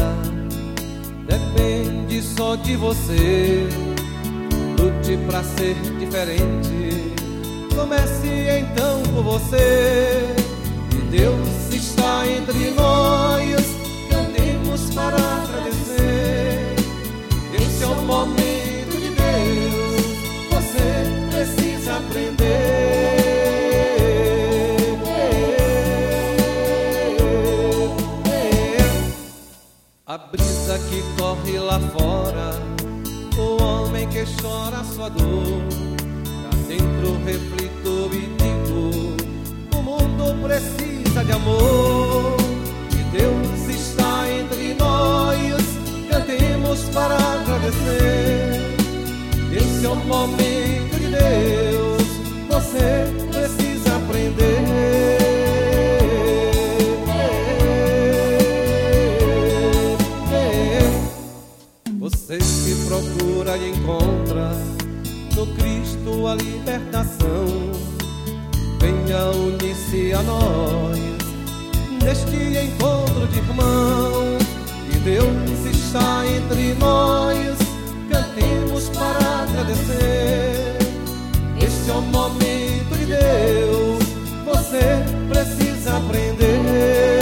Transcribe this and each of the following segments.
vida depende só de você. Lute pra ser diferente. Comece então por você. E Deus está entre nós. Cantemos para agradecer. Esse é o momento de Deus. Você precisa aprender. A brisa que corre lá fora, o homem que chora sua dor. Cá dentro reflito e digo: o mundo precisa de amor. E Deus está entre nós. Cantemos para agradecer. Esse é o momento de Deus. Você precisa aprender. Você que procura e encontra no Cristo a libertação, venha unir-se a nós neste encontro de irmãos. E Deus está entre nós. Cantemos para agradecer. Este é o momento de Deus. Você precisa aprender.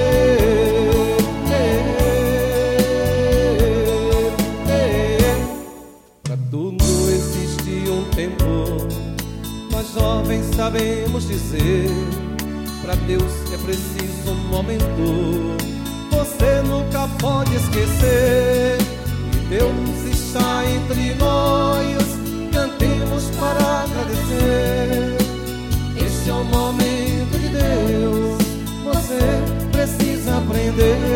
Para tudo existe um tempo. Nós jovens sabemos dizer: para Deus é preciso um momento. Você nunca pode esquecer. Deus está entre nós. Cantemos para agradecer. Este é o momento de Deus. Você precisa aprender.